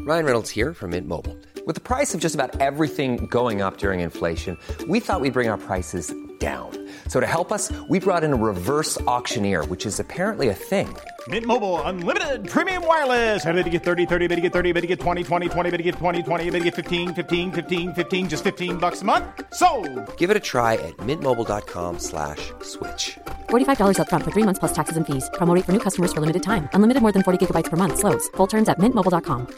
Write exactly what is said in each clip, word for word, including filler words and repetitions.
Ryan Reynolds here from Mint Mobile. With the price of just about everything going up during inflation, we thought we'd bring our prices down. So to help us, we brought in a reverse auctioneer, which is apparently a thing. Mint Mobile Unlimited Premium Wireless. How to get thirty, thirty, how to get thirty, how to get twenty, twenty, twenty, how to get twenty, twenty, how to get fifteen, fifteen, fifteen, fifteen, just fifteen bucks a month? Sold! Give it a try at mintmobile.com slash switch. forty-five dollars up front for three months plus taxes and fees. Promo rate for new customers for limited time. Unlimited more than forty gigabytes per month. Slows full terms at mint mobile dot com.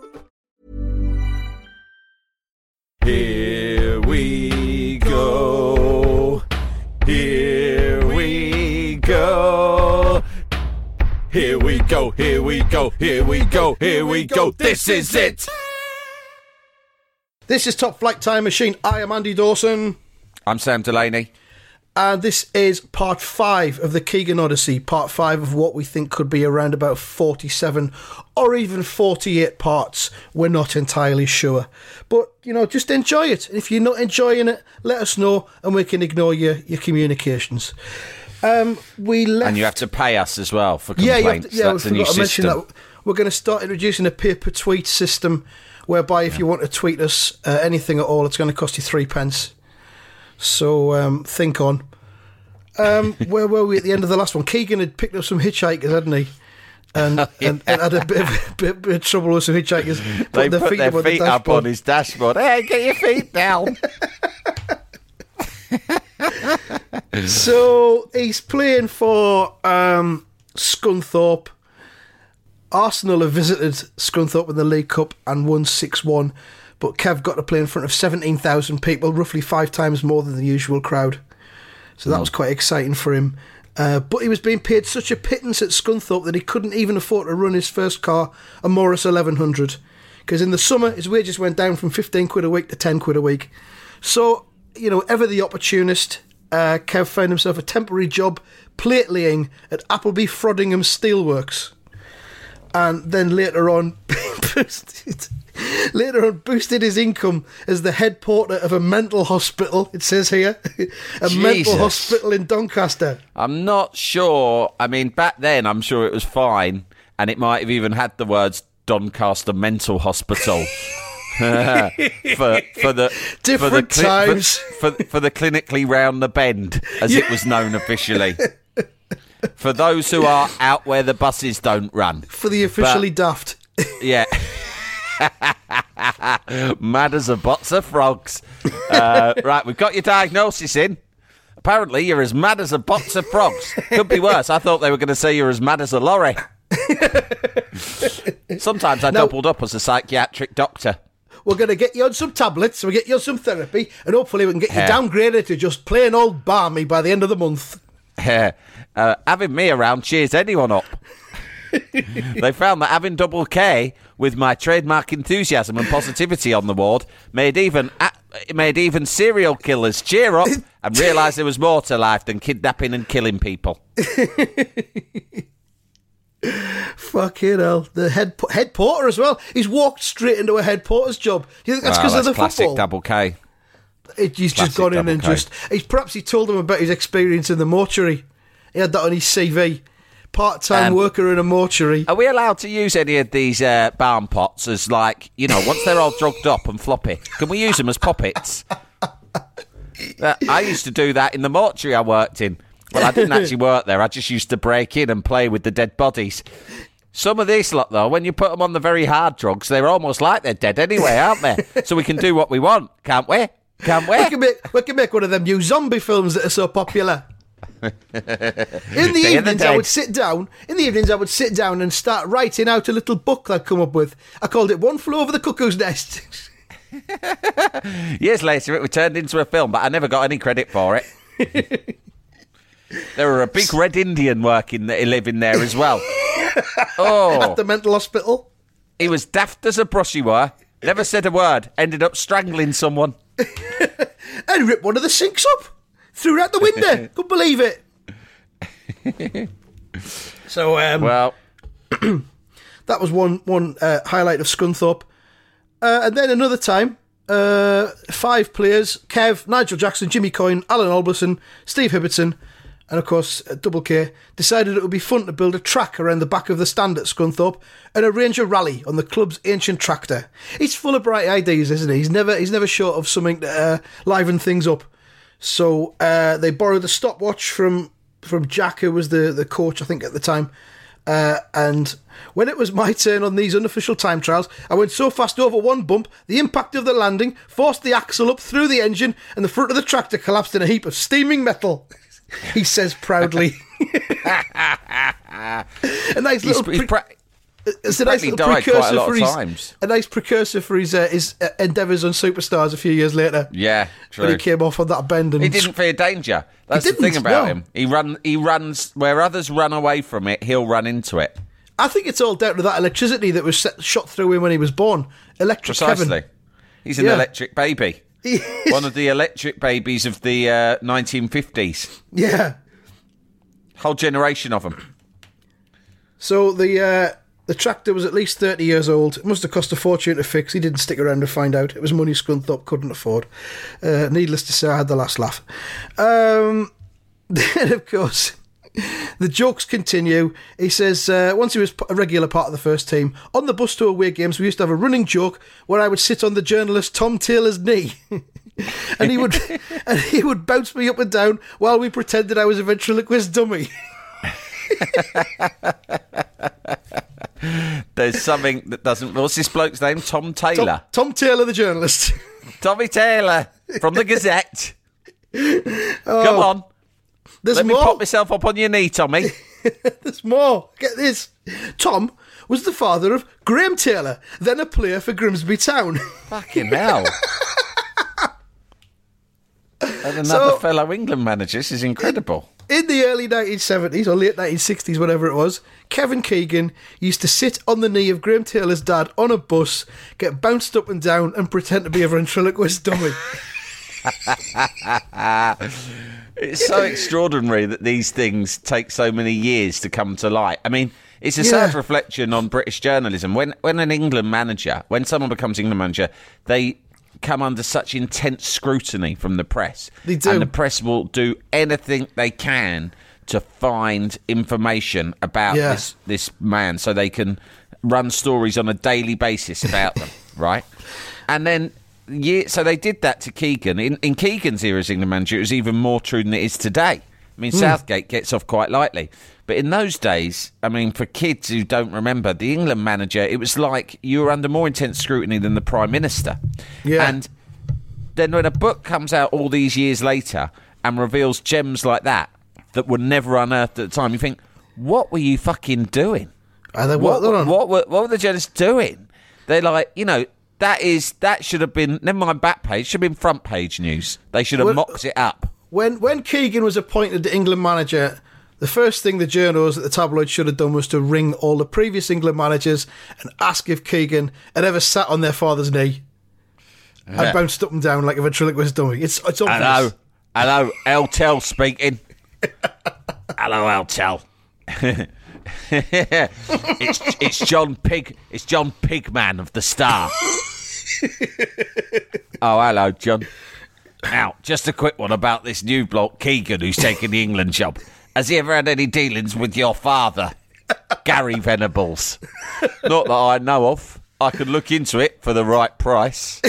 Here we go. Here we go. Here we go, here we go, here we go, here we go. This is it. This is Top Flight Time Machine. I am Andy Dawson. I'm Sam Delaney. And this is part five of the Keegan Odyssey. Part five of what we think could be around about forty-seven or even forty-eight parts. We're not entirely sure. But, you know, just enjoy it. If you're not enjoying it, let us know and we can ignore your, your communications. Um, we left... And you have to pay us as well for complaints. Yeah, you have to, yeah, That's we a new forgot to mention system. that. We're going to start introducing a pay-per-tweet system whereby if you want to tweet us uh, anything at all, it's going to cost you three pence. So um, think on. Um, where were we at the end of the last one? Keegan had picked up some hitchhikers, hadn't he? And, oh, yeah. and, and had a bit of, bit, bit of trouble with some hitchhikers. They put their feet, up, feet on, the up on his dashboard. Hey, get your feet down. So he's playing for um, Scunthorpe. Arsenal have visited Scunthorpe in the League Cup and won six one. But Kev got to play in front of seventeen thousand people, roughly five times more than the usual crowd. So that was quite exciting for him. Uh, but he was being paid such a pittance at Scunthorpe that he couldn't even afford to run his first car, a Morris eleven hundred. Because in the summer, his wages went down from fifteen quid a week to ten quid a week. So, you know, ever the opportunist, uh, Kev found himself a temporary job plate laying at Appleby Frodingham Steelworks. And then later on, boosted, later on boosted his income as the head porter of a mental hospital, it says here. a Jesus. mental hospital in Doncaster. I'm not sure. I mean, back then, I'm sure it was fine. And it might have even had the words Doncaster Mental Hospital. for for the different for the cli- times for, for, for the clinically round the bend, as yeah. it was known officially. For those who are out where the buses don't run. For the officially but, daft. Yeah. Mad as a box of frogs. Uh, right, we've got your diagnosis in. Apparently, you're as mad as a box of frogs. Could be worse. I thought they were going to say you're as mad as a lorry. Sometimes I now, doubled up as a psychiatric doctor. We're going to get you on some tablets, we'll get you on some therapy, and hopefully we can get you yeah. downgraded to just plain old balmy by the end of the month. Yeah. Uh, having me around cheers anyone up. They found that having double K with my trademark enthusiasm and positivity on the ward made even uh, made even serial killers cheer up and realise there was more to life than kidnapping and killing people. Fucking hell. The head head porter as well. He's walked straight into a head porter's job. Do you think that's because well, of the classic football? Double K. It, he's classic just gone in and K. just... He's, perhaps he told them about his experience in the mortuary. He had that on his C V. Part-time um, worker in a mortuary. Are we allowed to use any of these uh, barn pots as, like, you know, once they're all drugged up and floppy, can we use them as puppets? uh, I used to do that in the mortuary I worked in. Well, I didn't actually work there. I just used to break in and play with the dead bodies. Some of these lot, though, when you put them on the very hard drugs, they're almost like they're dead anyway, aren't they? So we can do what we want, can't we? Can't we? We can make, we can make one of them new zombie films that are so popular. In the Day evenings, the I would sit down. In the evenings, I would sit down and start writing out a little book I'd come up with. I called it "One Flew Over the Cuckoo's Nest." Years later, it was turned into a film, but I never got any credit for it. There were a big red Indian working there, living there as well. Oh, at the mental hospital. He was daft as a brush. He were. Never said a word. Ended up strangling someone. And ripped one of the sinks up. Threw it out the window. Couldn't believe it. So, um, well, that was one one uh, highlight of Scunthorpe. Uh, and then another time, uh, five players: Kev, Nigel Jackson, Jimmy Coyne, Alan Alberson, Steve Hibberton, and of course Double K, decided it would be fun to build a track around the back of the stand at Scunthorpe and arrange a rally on the club's ancient tractor. He's full of bright ideas, isn't he? He's never he's never short of something to uh, liven things up. So uh, they borrowed the stopwatch from from Jack, who was the, the coach, I think, at the time. Uh, and when it was my turn on these unofficial time trials, I went so fast over one bump, the impact of the landing forced the axle up through the engine, and the front of the tractor collapsed in a heap of steaming metal. He says proudly. A nice little. He's, he's pra- It's a nice little died precursor quite a lot for of his times. a nice precursor for his uh, his uh, endeavours on Superstars a few years later. Yeah, true. When he came off on that bend and He didn't fear danger. That's He the thing didn't, about no. him. He run. He runs where others run away from it. He'll run into it. I think it's all down to that electricity that was set, shot through him when he was born. Electric Precisely. Kevin. He's an Yeah. electric baby. One of the electric babies of the uh, nineteen fifties. Yeah. Whole generation of them. So the uh, the tractor was at least thirty years old. It must have cost a fortune to fix. He didn't stick around to find out. It was money Scunthorpe couldn't afford. Uh, needless to say, I had the last laugh. Um, then, of course, the jokes continue. He says, uh, once he was a regular part of the first team, on the bus to away games, we used to have a running joke where I would sit on the journalist Tom Taylor's knee. and he would and he would bounce me up and down while we pretended I was a ventriloquist dummy. There's something that doesn't... What's this bloke's name? Tom Taylor. Tom, Tom Taylor, the journalist. Tommy Taylor from the Gazette. Come on. There's Let me more. pop myself up on your knee, Tommy. There's more. Get this. Tom was the father of Graham Taylor, then a player for Grimsby Town. Fucking hell. And another So- fellow England manager. This is incredible. In the early nineteen seventies or late nineteen sixties, whatever it was, Kevin Keegan used to sit on the knee of Graham Taylor's dad on a bus, get bounced up and down, and pretend to be a ventriloquist dummy. It's so extraordinary that these things take so many years to come to light. I mean, it's a Yeah. sad reflection on British journalism. When when an England manager, when someone becomes England manager, they come under such intense scrutiny from the press. They do. And the press will do anything they can to find information about Yeah. this, this man so they can run stories on a daily basis about them, right? And then... Yeah, so they did that to Keegan. In, in Keegan's era as England manager, it was even more true than it is today. I mean, Mm. Southgate gets off quite lightly. But in those days, I mean, for kids who don't remember, the England manager, it was like you were under more intense scrutiny than the Prime Minister. Yeah. And then when a book comes out all these years later and reveals gems like that, that were never unearthed at the time, you think, what were you fucking doing? Are they, What, what, what, what, were, what were the journalists doing? They're like, you know, that is that should have been, never mind back page, should have been front page news. They should have Well, mocked it up. When when Keegan was appointed the England manager, the first thing the journos at the tabloid should have done was to ring all the previous England managers and ask if Keegan had ever sat on their father's knee Yeah. and bounced up and down like a ventriloquist dummy. It's it's obvious. Hello, hello, Eltel speaking. Hello, Eltel. it's it's John Pig. It's John Pigman of the Star. Oh, hello, John. Now, just a quick one about this new bloke Keegan who's taking the England job. Has he ever had any dealings with your father, Gary Venables? Not that I know of. I could look into it for the right price.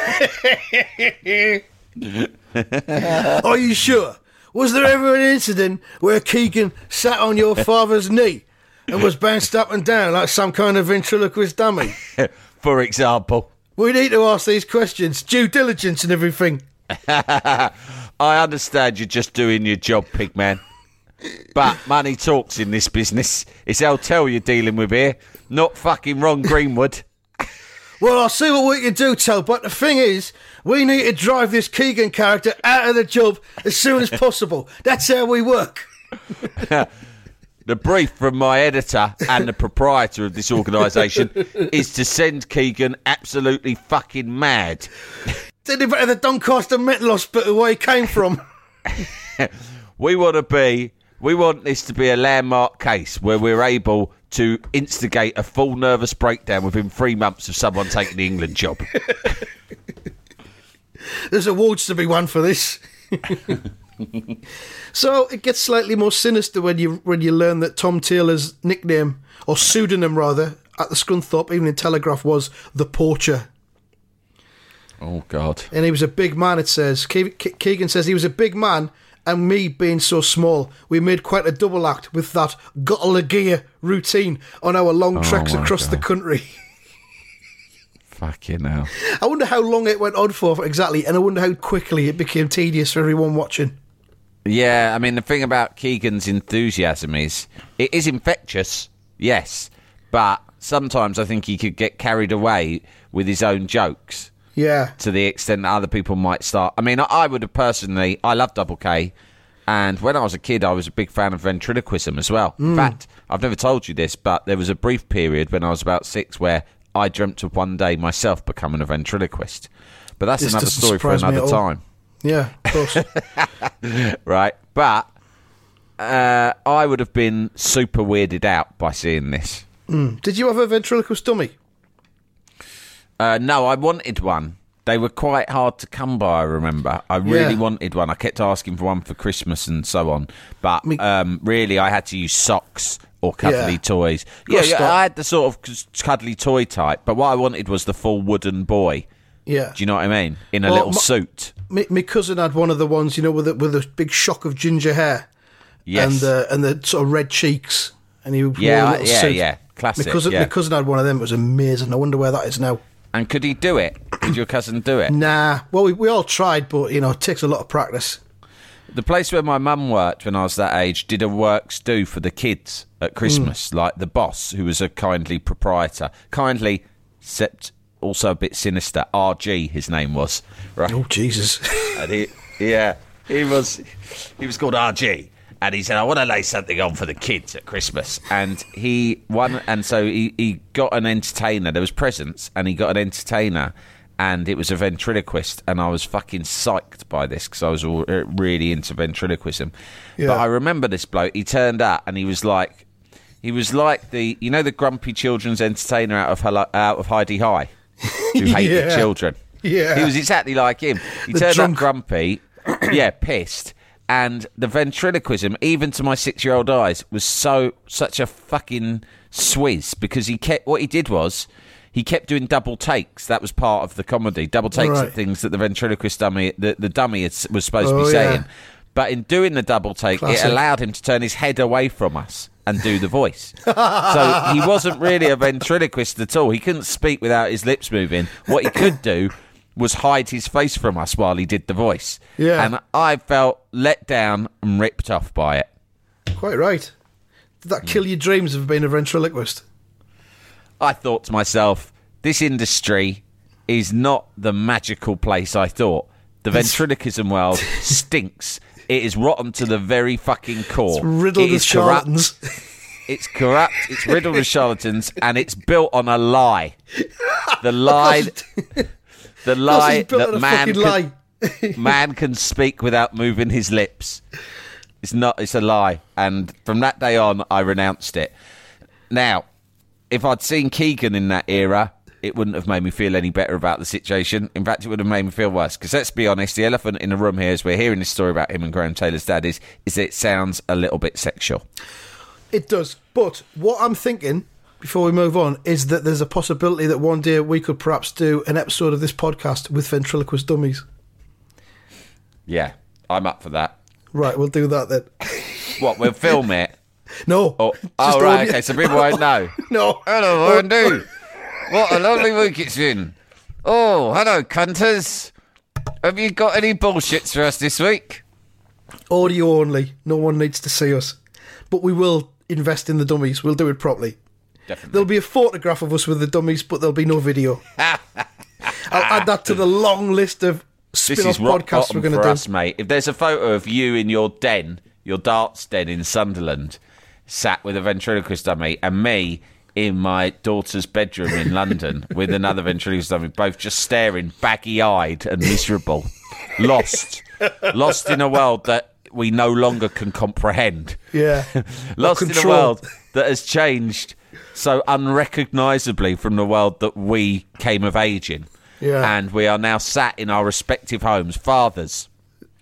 Are you sure? Was there ever an incident where Keegan sat on your father's knee and was bounced up and down like some kind of ventriloquist dummy? For example. We need to ask these questions, due diligence and everything. I understand you're just doing your job, Pigman. But money talks in this business. It's Eltel you're dealing with here, not fucking Ron Greenwood. Well, I'll see what we can do, Tel, but the thing is, we need to drive this Keegan character out of the job as soon as possible. That's how we work. The brief from my editor and the proprietor of this organisation is to send Keegan absolutely fucking mad. Send him back to the Doncaster Mental Hospital where he came from. We want to be, we want this to be a landmark case where we're able to instigate a full nervous breakdown within three months of someone taking the England job. There's awards to be won for this. So it gets slightly more sinister when you when you learn that Tom Taylor's nickname, or pseudonym rather, at the Scunthorpe Evening Telegraph was the Poacher. Oh, God. And he was a big man, it says. Ke- Ke- Keegan says he was a big man, and me being so small, we made quite a double act with that Gottalagia routine on our long Oh, treks my across the God. country. Fucking hell. I wonder how long it went on for exactly, and I wonder how quickly it became tedious for everyone watching. Yeah, I mean, the thing about Keegan's enthusiasm is it is infectious, yes, but sometimes I think he could get carried away with his own jokes Yeah. to the extent that other people might start. I mean, I, I would have personally, I love Double K, and when I was a kid, I was a big fan of ventriloquism as well. In fact, I've never told you this, but there was a brief period when I was about six where I dreamt of one day myself becoming a ventriloquist. But that's This another doesn't story for surprise me another at all. time. Yeah, of course. Right, but uh, I would have been super weirded out by seeing this. Did you have a ventriloquist dummy? Uh, no, I wanted one. They were quite hard to come by, I remember. I really Yeah. wanted one. I kept asking for one for Christmas and so on. But Me- um, really, I had to use socks or cuddly Yeah. toys. Gotta Yeah, yeah, stop. I had the sort of c- cuddly toy type, but what I wanted was the full wooden boy. Yeah. Do you know what I mean? In a Well, little my- suit. My, my cousin had one of the ones, you know, with a, with a big shock of ginger hair. Yes. And, uh, and the sort of red cheeks. And he wore Yeah, a I- little yeah, suit. yeah. Classic, My cousin, yeah. my cousin had one of them. It was amazing. I wonder where that is now. And could he do it? Could your cousin do it? Nah. Well, we, we all tried, but, you know, it takes a lot of practice. The place where my mum worked when I was that age did a works do for the kids at Christmas. Like the boss, who was a kindly proprietor. Kindly, except also a bit sinister. R G, his name was. Right. Oh, Jesus. And he, yeah, he was, he was called R G. And he said, I want to lay something on for the kids at Christmas. And he won, and so he, he got an entertainer. There was presents, and he got an entertainer, and it was a ventriloquist. And I was fucking psyched by this because I was all, uh, really into ventriloquism. Yeah. But I remember this bloke. He turned up, and he was like, he was like the, you know, the grumpy children's entertainer out of Hello, out of Heidi High, who hated Yeah. children. Yeah. He was exactly like him. He The turned drunk- up grumpy, yeah, pissed. And the ventriloquism, even to my six-year-old eyes, was so such a fucking swizz because he kept what he did was he kept doing double takes. That was part of the comedy, double takes Right. at things that the ventriloquist dummy, the, the dummy is- was supposed to Oh, be yeah. saying. But in doing the double take, Classic. it allowed him to turn his head away from us and do the voice. So he wasn't really a ventriloquist at all. He couldn't speak without his lips moving. What he could do was hide his face from us while he did the voice. Yeah. And I felt let down and ripped off by it. Quite right. Did that kill your dreams of being a ventriloquist? I thought to myself, this industry is not the magical place I thought. The ventriloquism world stinks. It is rotten to the very fucking core. It's riddled It with is corrupt. charlatans. It's corrupt, it's riddled with charlatans, and it's built on a lie. The lie, the lie it's built on that a man fucking can, lie. man can speak without moving his lips. It's not, it's a lie. And from that day on, I renounced it. Now, if I'd seen Keegan in that era, it wouldn't have made me feel any better about the situation. In fact, it would have made me feel worse. Because let's be honest, the elephant in the room here, as we're hearing this story about him and Graham Taylor's dad, is, is that it sounds a little bit sexual. It does. But what I'm thinking, before we move on, is that there's a possibility that one day we could perhaps do an episode of this podcast with ventriloquist dummies. Yeah, I'm up for that. Right, we'll do that then. What, we'll film it? No. Oh, just oh right, audio. okay, so people won't know. No. Hello, Andy. What a lovely week it's been. Oh, hello, cunters. Have you got any bullshits for us this week? Audio only. No one needs to see us. But we will invest in the dummies. We'll do it properly. Definitely. There'll be a photograph of us with the dummies, but there'll be no video. I'll add that to the long list of This spin-off is rock podcasts bottom we're going for to do. us, mate. If there's a photo of you in your den, your darts den in Sunderland, sat with a ventriloquist dummy, and me in my daughter's bedroom in London with another ventriloquist dummy, both just staring baggy-eyed and miserable, lost, lost in a world that we no longer can comprehend. Yeah. Lost in a control. world that has changed so unrecognisably from the world that we came of age in. Yeah. And we are now sat in our respective homes, fathers,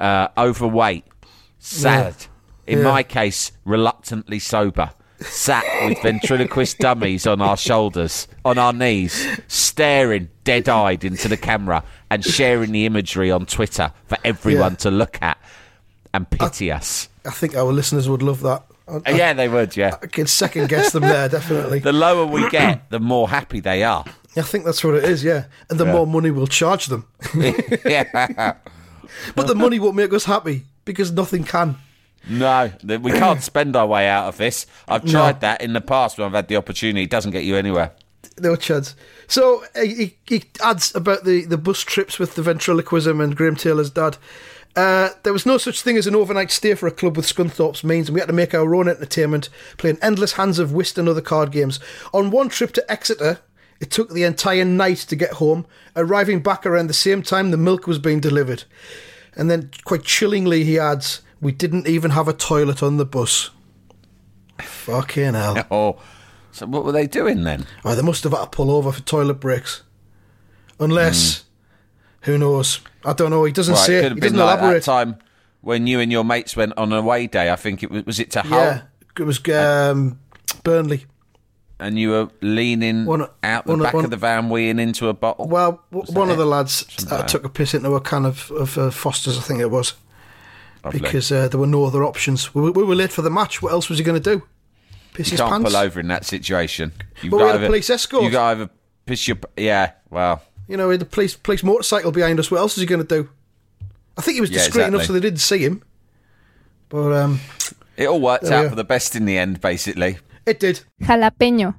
uh, overweight, sad. Yeah. In Yeah. my case, reluctantly sober. Sat with ventriloquist dummies on our shoulders, on our knees, staring dead-eyed into the camera and sharing the imagery on Twitter for everyone Yeah. to look at and pity us. I think our listeners would love that. I, I, Yeah, they would, yeah. I can second guess them there, definitely. The lower we get, the more happy they are. I think that's what it is, yeah. And the Yeah. more money we'll charge them. Yeah. But the money won't make us happy because nothing can. No, th- we can't spend our way out of this. I've No. tried that in the past when I've had the opportunity. It doesn't get you anywhere. No chance. So uh, he, he adds about the, the bus trips with the ventriloquism and Graham Taylor's dad. Uh, there was no such thing as an overnight stay for a club with Scunthorpe's means, and we had to make our own entertainment, playing endless hands of whist and other card games. On one trip to Exeter, it took the entire night to get home, arriving back around the same time the milk was being delivered. And then, quite chillingly, he adds, we didn't even have a toilet on the bus. Fucking hell. Oh, so what were they doing then? Oh, they must have had to pull over for toilet breaks. Unless, who knows? I don't know. He doesn't Right, say. it He could have been doesn't like that elaborate. time when you and your mates went on a away day. I think it was, was it to Hull? Yeah, it was um, Burnley. And you were leaning One- out the one- back one- of the van, weeing into a bottle. Well, w- one that of the it? lads Something uh, like took a piss into a can of, of uh, Foster's, I think it was, Lovely. because uh, there were no other options. We, were- we were late for the match. What else was he going to do? Piss you his can't pants? pull over in that situation. You've But got we had a either- police escort. You got either piss your yeah. Well, You know, he had a police police motorcycle behind us. What else is he going to do? I think he was Yeah, discreet enough exactly. so they didn't see him. But um, it all worked There we out are. for the best in the end, basically. it did. Jalapeño.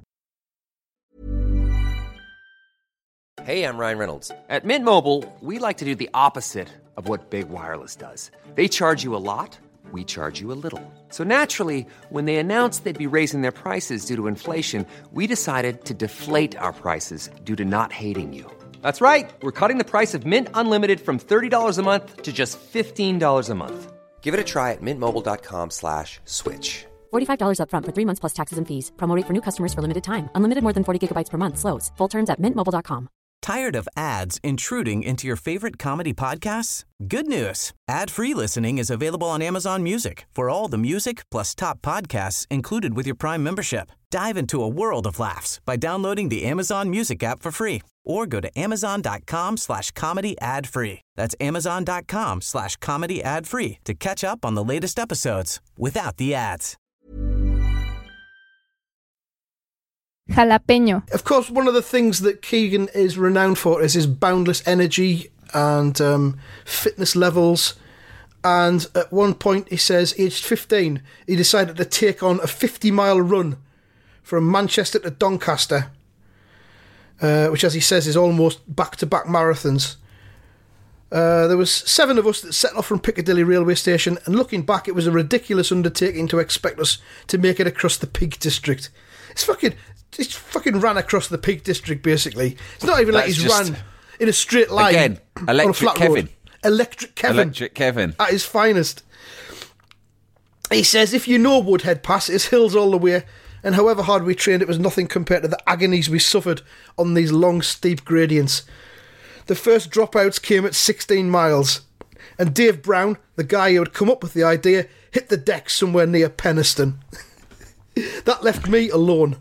Hey, I'm Ryan Reynolds. At Mint Mobile, we like to do the opposite of what Big Wireless does. They charge you a lot, we charge you a little. So naturally, when they announced they'd be raising their prices due to inflation, we decided to deflate our prices due to not hating you. That's right. We're cutting the price of Mint Unlimited from thirty dollars a month to just fifteen dollars a month. Give it a try at mintmobile.com slash switch. forty-five dollars up front for three months plus taxes and fees. Promo rate for new customers for limited time. Unlimited more than forty gigabytes per month slows. Full terms at mint mobile dot com. Tired of ads intruding into your favorite comedy podcasts? Good news. Ad-free listening is available on Amazon Music for all the music plus top podcasts included with your Prime membership. Dive into a world of laughs by downloading the Amazon Music app for free or go to amazon.com slash comedy ad free. That's amazon.com slash comedy ad free to catch up on the latest episodes without the ads. Jalapeño. Of course, one of the things that Keegan is renowned for is his boundless energy and um, fitness levels. And at one point, he says, aged fifteen, he decided to take on a fifty-mile run from Manchester to Doncaster, uh, which, as he says, is almost back-to-back marathons. Uh, there was seven of us that set off from Piccadilly railway station, and looking back, it was a ridiculous undertaking to expect us to make it across the Peak District. It's fucking... He's fucking ran across the Peak District, basically. It's not even like That's he's just- ran in a straight line. Again, on a Electric flat Kevin. road. Electric Kevin. Electric Kevin. At his finest. He says, if you know Woodhead Pass, it's hills all the way, and however hard we trained, it was nothing compared to the agonies we suffered on these long, steep gradients. The first dropouts came at sixteen miles, and Dave Brown, the guy who had come up with the idea, hit the deck somewhere near Penistone. That left me alone.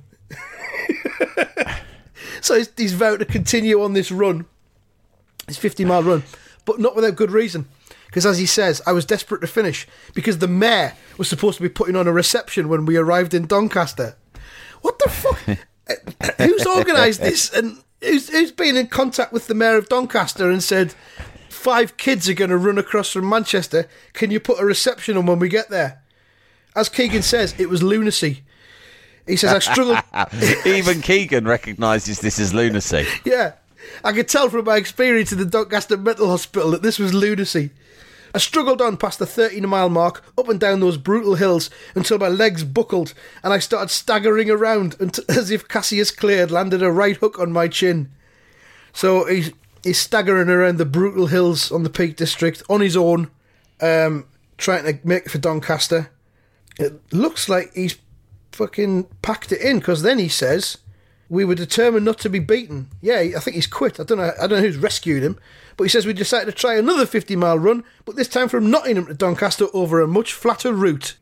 So he's, he's vowed to continue on this run, this fifty-mile run, but not without good reason. Because as he says, I was desperate to finish because the mayor was supposed to be putting on a reception when we arrived in Doncaster. What the fuck? Who's organised this? And who's, who's been in contact with the mayor of Doncaster and said, five kids are going to run across from Manchester. Can you put a reception on when we get there? As Keegan says, it was lunacy. He says, I struggled... Even Keegan recognises this as lunacy. Yeah, I could tell from my experience in the Doncaster Mental Hospital that this was lunacy. I struggled on past the thirteen-mile mark, up and down those brutal hills, until my legs buckled, and I started staggering around until, as if Cassius Clay had landed a right hook on my chin. So he's, he's staggering around the brutal hills on the Peak District, on his own, um, trying to make it for Doncaster. It looks like he's fucking packed it in, because then he says, We were determined not to be beaten. Yeah, I think he's quit. I don't know. I don't know who's rescued him, but he says we decided to try another fifty mile run, but this time from Nottingham to Doncaster over a much flatter route.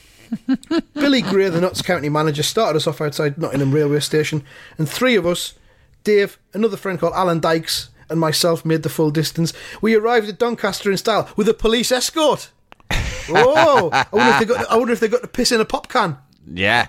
Billy Gray, the Notts County manager, started us off outside Nottingham railway station, and three of us, Dave, another friend called Alan Dykes, and myself, made the full distance. We arrived at Doncaster in style with a police escort. Oh, I wonder if they got. I wonder if they got to piss in a pop can. Yeah.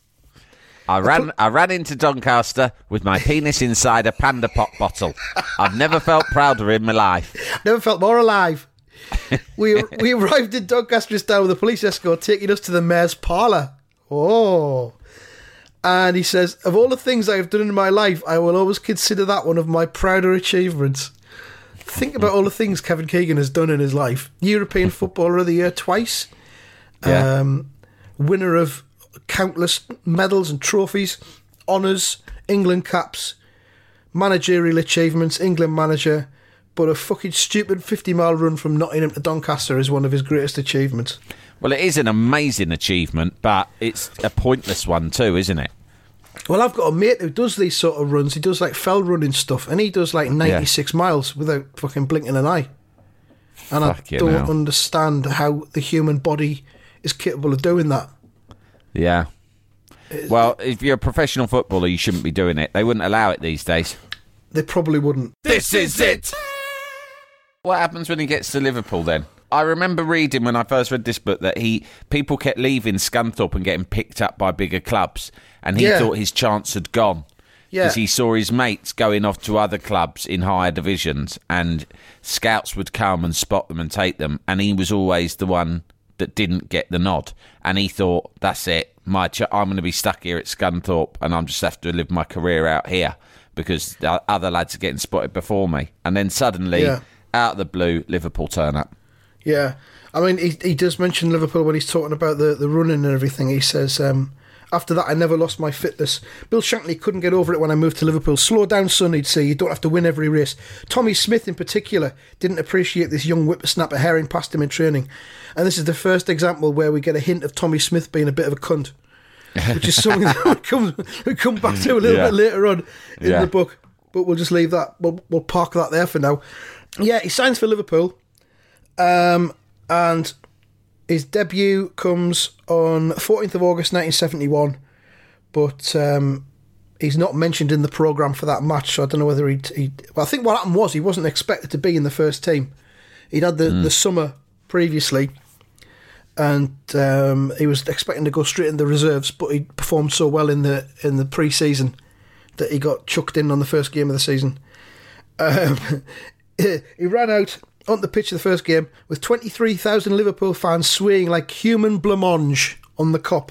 I ran I ran into Doncaster with my penis inside a Panda Pop bottle. I've never felt prouder in my life. Never felt more alive. we we arrived in Doncaster in style with a police escort taking us to the mayor's parlour. Oh. And he says, of all the things I have done in my life, I will always consider that one of my prouder achievements. Think about all the things Kevin Keegan has done in his life. European Footballer of the Year twice. Yeah. Um, winner of countless medals and trophies, honours, England caps, managerial achievements, England manager, but a fucking stupid fifty mile run from Nottingham to Doncaster is one of his greatest achievements. Well, it is an amazing achievement, but it's a pointless one too, isn't it? Well, I've got a mate who does these sort of runs. He does like fell running stuff, and he does like ninety-six yeah. miles without fucking blinking an eye. And Fuck I don't know. understand how the human body is capable of doing that. Yeah. Well, if you're a professional footballer, you shouldn't be doing it. They wouldn't allow it these days. They probably wouldn't. This is it! What happens when he gets to Liverpool then? I remember reading when I first read this book that he people kept leaving Scunthorpe and getting picked up by bigger clubs, and he yeah. thought his chance had gone. Because yeah. he saw his mates going off to other clubs in higher divisions, and scouts would come and spot them and take them, and he was always the one that didn't get the nod, and he thought, that's it, my ch- I'm going to be stuck here at Scunthorpe and I'm just have to live my career out here because the other lads are getting spotted before me. And then suddenly, yeah. out of the blue, Liverpool turn up. Yeah, I mean, he he does mention Liverpool when he's talking about the, the running and everything. He says, um, after that, I never lost my fitness. Bill Shankly couldn't get over it when I moved to Liverpool. Slow down, son, he'd say. You don't have to win every race. Tommy Smith, in particular, didn't appreciate this young whippersnapper herring past him in training. And this is the first example where we get a hint of Tommy Smith being a bit of a cunt, which is something that we come, we come back to a little yeah. bit later on in yeah. the book. But we'll just leave that. We'll, we'll park that there for now. Yeah, he signs for Liverpool. Um, and his debut comes on fourteenth of August nineteen seventy-one, but um, he's not mentioned in the programme for that match, so I don't know whether he'd, he'd... Well, I think what happened was he wasn't expected to be in the first team. He'd had the, mm. the summer previously, and um, he was expecting to go straight in the reserves, but he performed so well in the in the pre-season that he got chucked in on the first game of the season. Um, he ran out on the pitch of the first game with twenty-three thousand Liverpool fans swaying like human blancmange on the cop.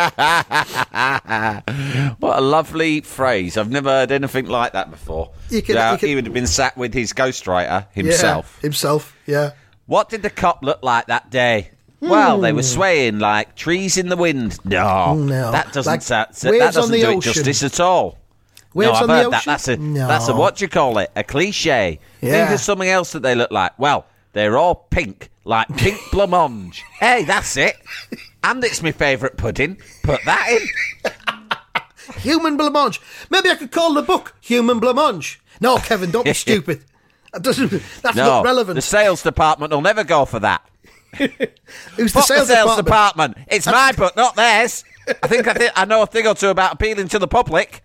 What a lovely phrase. I've never heard anything like that before. You can, uh, you can, he would have been sat with his ghostwriter himself. Yeah, himself, yeah. What did the cop look like that day? Mm. Well, they were swaying like trees in the wind. No, no. that doesn't, like that, that doesn't do it justice at all. Waves no, I've on heard the that. ocean? That's a, no. that's a, what do you call it? A cliche. Yeah. Think of something else that they look like. Well, they're all pink, like pink blancmange. Hey, that's it. And it's my favourite pudding. Put that in. Human blancmange. Maybe I could call the book Human Blancmange. No, Kevin, don't be stupid. That doesn't, that's no, not relevant. The sales department will never go for that. Who's the Fuck sales, the sales department? department? It's my book, not theirs. I think I, th- I know a thing or two about appealing to the public.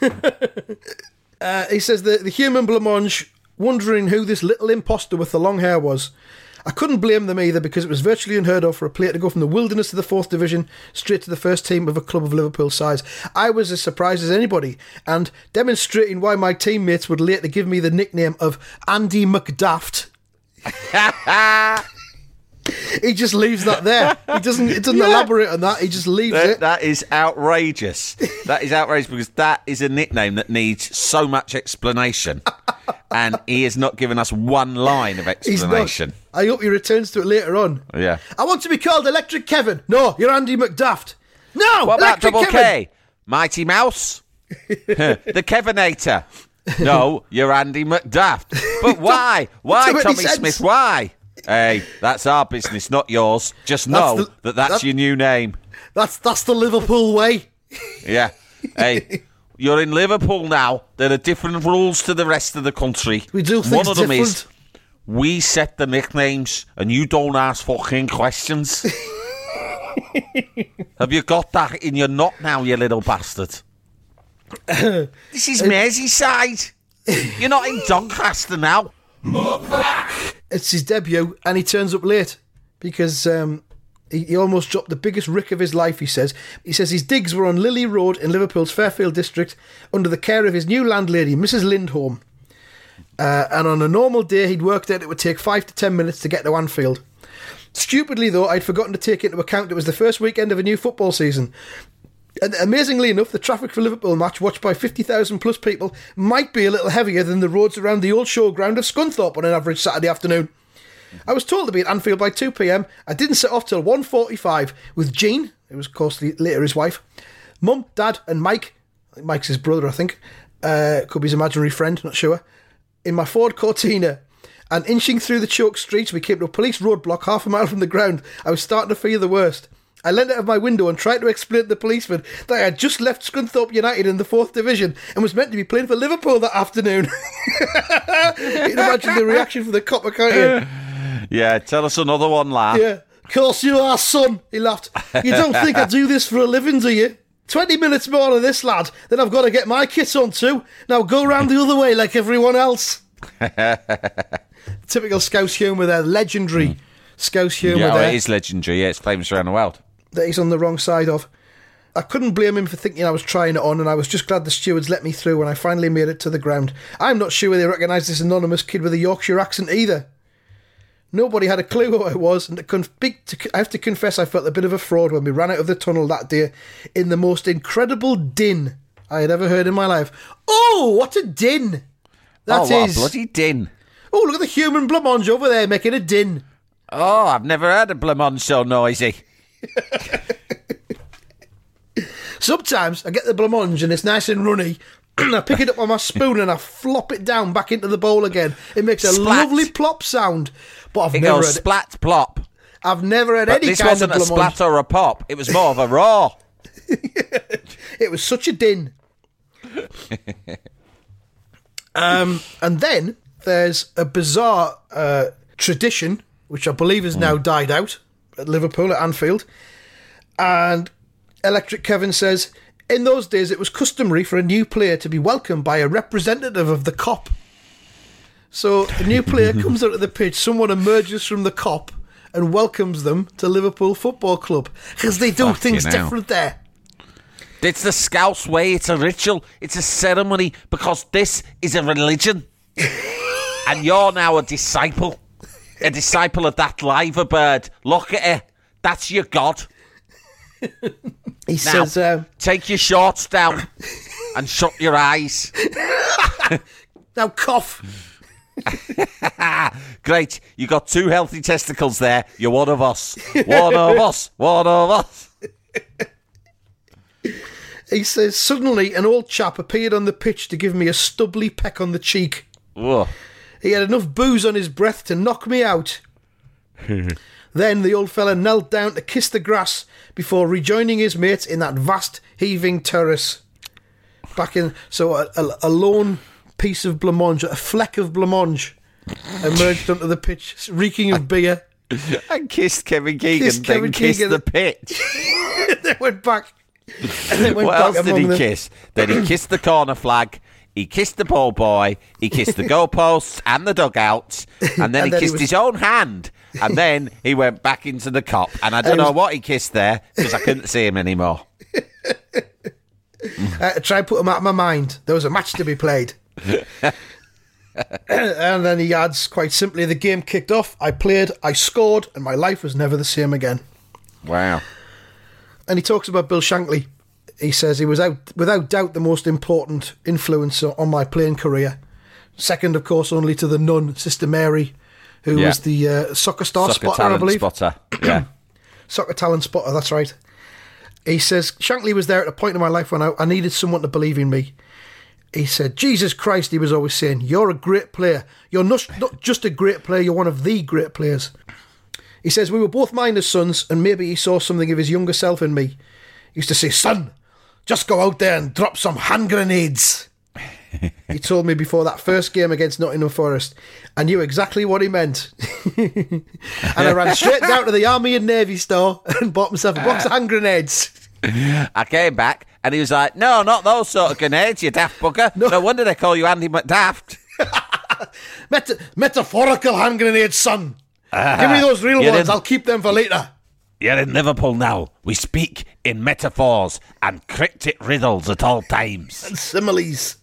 uh, he says the, the human blancmange, wondering who this little imposter with the long hair was. I couldn't blame them either because it was virtually unheard of for a player to go from the wilderness to the fourth division straight to the first team of a club of Liverpool size. I was as surprised as anybody, and demonstrating why my teammates would later give me the nickname of Andy McDaft. He just leaves that there. He doesn't. It doesn't yeah. elaborate on that. He just leaves that, it. That is outrageous. That is outrageous because that is a nickname that needs so much explanation, and he has not given us one line of explanation. I hope he returns to it later on. Yeah. I want to be called Electric Kevin. No, you're Andy McDaft. No. What about Electric Double Kevin. K? Mighty Mouse. The Kevinator. No, you're Andy McDaft. But why? Why, Tommy Smith? Why? Hey, that's our business, not yours. Just know that's the, that that's, that's your new name. That's that's the Liverpool way. Yeah. Hey, You're in Liverpool now. There are different rules to the rest of the country. We do things One of them different. is we set the nicknames and you don't ask fucking questions. Have you got that in your nut now, you little bastard? This is Merseyside. You're not in Doncaster now. It's his debut, and he turns up late because um, he, he almost dropped the biggest rick of his life, he says. He says his digs were on Lily Road in Liverpool's Fairfield district under the care of his new landlady, Missus Lindholm. Uh, and on a normal day, he'd worked out it would take five to ten minutes to get to Anfield. Stupidly, though, I'd forgotten to take into account it was the first weekend of a new football season. And amazingly enough, the traffic for Liverpool match, watched by fifty thousand plus people, might be a little heavier than the roads around the old showground of Scunthorpe on an average Saturday afternoon. I was told to be at Anfield by two p.m. I didn't set off till one forty-five with Jean, who was of course later his wife, Mum, Dad and Mike, Mike's his brother I think, uh, could be his imaginary friend, not sure, in my Ford Cortina. And inching through the choked streets, we came to a police roadblock half a mile from the ground. I was starting to fear the worst. I leant out of my window and tried to explain to the policeman that I had just left Scunthorpe United in the fourth Division and was meant to be playing for Liverpool that afternoon. You can imagine the reaction from the copper, can't you? Yeah, tell us another one, lad. Yeah. Of course you are, son, he laughed. You don't think I do this for a living, do you? Twenty minutes more of this, lad, then I've got to get my kit on too. Now go round the other way like everyone else. Typical Scouse humour there, legendary mm. Scouse humour yeah, there. Yeah, it is legendary, yeah, it's famous around the world. That he's on the wrong side of. I couldn't blame him for thinking I was trying it on, and I was just glad the stewards let me through when I finally made it to the ground. I'm not sure they recognised this anonymous kid with a Yorkshire accent either. Nobody had a clue who I was, and to con- to, I have to confess I felt a bit of a fraud when we ran out of the tunnel that day in the most incredible din I had ever heard in my life. Oh, what a din! That oh, what is. a bloody din. Oh, look at the human blancmange over there making a din. Oh, I've never heard a blancmange so noisy. Sometimes I get the blancmange and it's nice and runny, and I pick it up on my spoon and I flop it down back into the bowl again. It makes a Splat. lovely plop sound, but I've it never goes had splat plop. I've never had But any this kind wasn't of a blancmange. splat or a pop. It was more of a raw. It was such a din. um, and then there's a bizarre uh, tradition, which I believe has now died out at Liverpool at Anfield. And Electric Kevin says, in those days it was customary for a new player to be welcomed by a representative of the cop. So the new player comes out of the pitch, someone emerges from the cop and welcomes them to Liverpool Football Club. Because they do Fucking things hell. different there. It's the Scouse way. It's a ritual. It's a ceremony because this is a religion. And you're now a disciple. A disciple of that liver bird. Look at it. That's your God. He Now, says, um, take your shorts down and shut your eyes. now cough. Great. You got two healthy testicles there. You're one of us. One of us. One of us. He says, suddenly an old chap appeared on the pitch to give me a stubbly peck on the cheek. Ugh. He had enough booze on his breath to knock me out. Then the old fella knelt down to kiss the grass before rejoining his mates in that vast heaving terrace. Back in, so a, a, a lone piece of blancmange, a fleck of blancmange, emerged onto the pitch, reeking of beer. And kissed Kevin Keegan, Kissed then Kevin kissed Keegan. the pitch. They went back. And they went What back else did among he them. kiss? Then he kissed the corner flag, he kissed the ball boy, he kissed the goalposts and the dugouts, and then And he then he kissed was- his own hand, and then he went back into the cop. And I don't And he know was- what he kissed there, because I couldn't see him anymore. Uh, try and put him out of my mind. There was a match to be played. And then he adds, quite simply, the game kicked off, I played, I scored, and my life was never the same again. Wow. And he talks about Bill Shankly. He says he was out, without doubt the most important influence on my playing career. Second, of course, only to the nun, Sister Mary, who Yeah. was the uh, soccer star Soccer spotter, I talent believe. spotter. Yeah. Soccer talent spotter, that's right. He says, Shankly was there at a point in my life when I, I needed someone to believe in me. He said, Jesus Christ, he was always saying, you're a great player. You're not, not just a great player, you're one of the great players. He says, we were both miners' sons, and maybe he saw something of his younger self in me. He used to say, son, just go out there and drop some hand grenades. He told me before that first game against Nottingham Forest. I knew exactly what he meant. And I ran straight down to the Army and Navy store and bought myself a box of hand grenades. I came back and he was like, no, not those sort of grenades, you daft bugger. No, no wonder they call you Andy McDaft. Meta- metaphorical hand grenades, son. Uh, Give me those real ones. In, I'll keep them for later. You're in Liverpool now. We speak in metaphors and cryptic riddles at all times. And similes.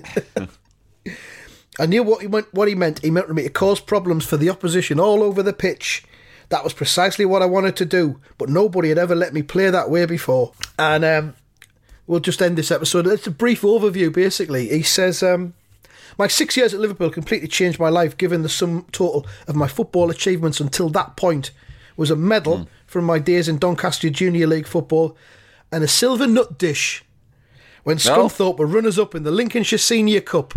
I knew what he meant. What he meant. He meant me to cause problems for the opposition all over the pitch. That was precisely what I wanted to do, but nobody had ever let me play that way before. And um, we'll just end this episode. It's a brief overview, basically. He says, um, my six years at Liverpool completely changed my life, given the sum total of my football achievements until that point was a medal mm. from my days in Doncaster Junior League football and a silver nut dish when Scunthorpe were runners-up in the Lincolnshire Senior Cup.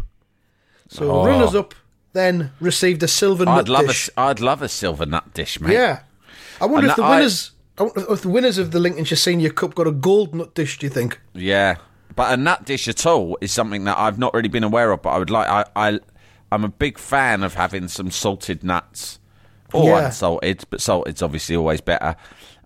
So oh. runners-up then received a silver I'd nut love dish. A, I'd love a silver nut dish, mate. Yeah. I wonder And if the that- winners... I wonder if the winners of the Lincolnshire Senior Cup got a gold nut dish, do you think? Yeah, but a nut dish at all is something that I've not really been aware of, but I would like... I, I, I'm a big fan of having some salted nuts. Or Yeah. unsalted, but salted's obviously always better,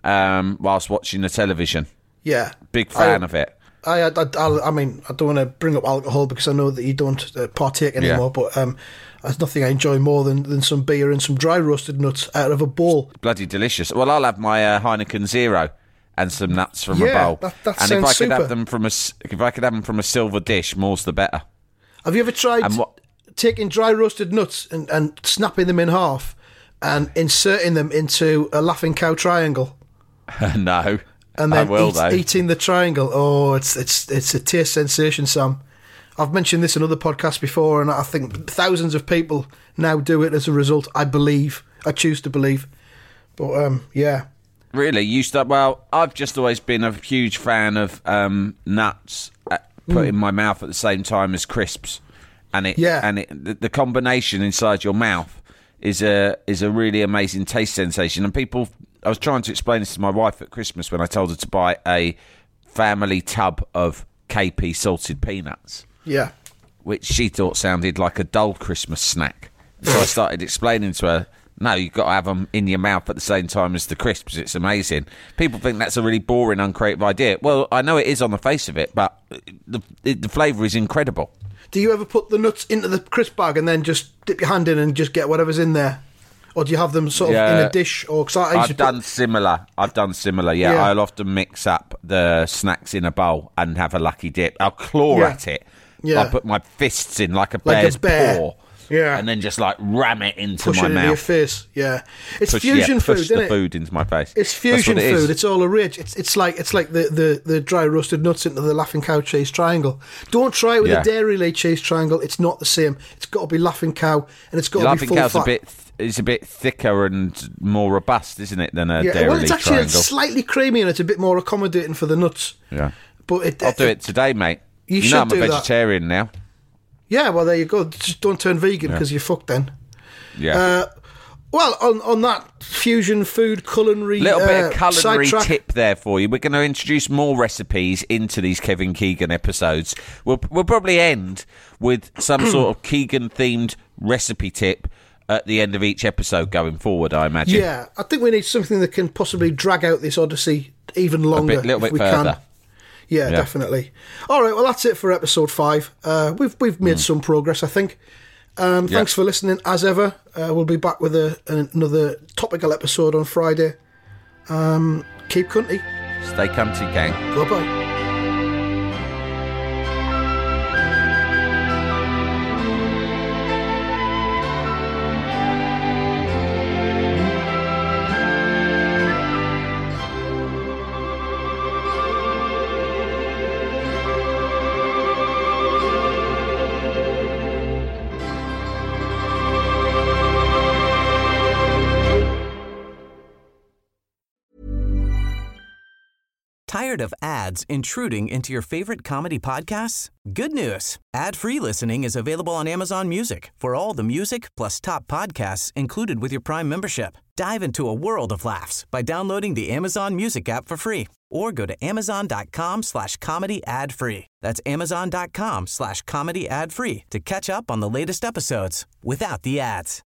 um, whilst watching the television. Yeah. Big fan I, of it. I, I, I, I mean, I don't want to bring up alcohol because I know that you don't uh, partake anymore, Yeah. but um, there's nothing I enjoy more than, than some beer and some dry roasted nuts out of a bowl. Bloody delicious. Well, I'll have my uh, Heineken Zero and some nuts from Yeah, a bowl. that- that and if sounds I could super. have them from a, s- if I could have them from a silver dish, more's the better. Have you ever tried And what- taking dry roasted nuts and, and snapping them in half and inserting them into a Laughing Cow triangle? No. And I then will, eat, though. eating the triangle. Oh, it's it's it's a taste sensation, Sam. I've mentioned this in other podcasts before, and I think thousands of people now do it as a result. I believe. I choose to believe. But um, yeah, Really, you start. Well, I've just always been a huge fan of um, nuts uh, put Mm. in my mouth at the same time as crisps, and it Yeah. and it, the, the combination inside your mouth is a is a really amazing taste sensation. And people, I was trying to explain this to my wife at Christmas when I told her to buy a family tub of K P salted peanuts, yeah. which she thought sounded like a dull Christmas snack. So I started explaining to her, no, you've got to have them in your mouth at the same time as the crisps. It's amazing. People think that's a really boring, uncreative idea. Well, I know it is on the face of it, but the, the flavour is incredible. Do you ever put the nuts into the crisp bag and then just dip your hand in and just get whatever's in there? Or do you have them sort of Yeah. in a dish? Or 'cause I used I've to done put, similar. I've done similar, yeah. Yeah. I'll often mix up the snacks in a bowl and have a lucky dip. I'll claw Yeah. at it. Yeah. I'll put my fists in like a Like a bear's bear. paw. Yeah. And then just like ram it into push my it into your mouth. face. Yeah, it's Push, fusion yeah, food, push isn't the it? food into my face. It's That's fusion what it food. is. It's all a rage. It's it's like it's like the, the, the dry roasted nuts into the Laughing Cow cheese triangle. Don't try it with Yeah. a Dairy Lea cheese triangle. It's not the same. It's got to be Laughing Cow, and it's got to be Laughing full Cow's fat. a bit it's a bit thicker and more robust, isn't it, than a yeah, Dairy well, it's Lea actually triangle? slightly creamy and it's a bit more accommodating for the nuts. Yeah. But it, I'll do it today, mate. You You, should know I'm do a that. vegetarian now. Yeah, well, there you go. Just don't turn vegan because you're fucked then. Yeah. Uh, well, on on that fusion food culinary little bit of uh, culinary sidetrack- tip there for you. We're going to introduce more recipes into these Kevin Keegan episodes. We'll we'll probably end with some sort of Keegan themed recipe tip at the end of each episode going forward, I imagine. Yeah, I think we need something that can possibly drag out this Odyssey even longer. bit- little if bit we further. Can. Yeah, Yeah. definitely. All right, well, that's it for episode five. Uh, we've we've made some progress, I think. Um, Yeah. Thanks for listening, as ever. Uh, we'll be back with a, another topical episode on Friday. Um, keep cunty. Stay cunty, gang. Bye-bye. Tired of ads intruding into your favorite comedy podcasts? Good news. Ad-free listening is available on Amazon Music for all the music plus top podcasts included with your Prime membership. Dive into a world of laughs by downloading the Amazon Music app for free or go to amazon.com slash comedy ad free. That's amazon.com slash comedy ad free to catch up on the latest episodes without the ads.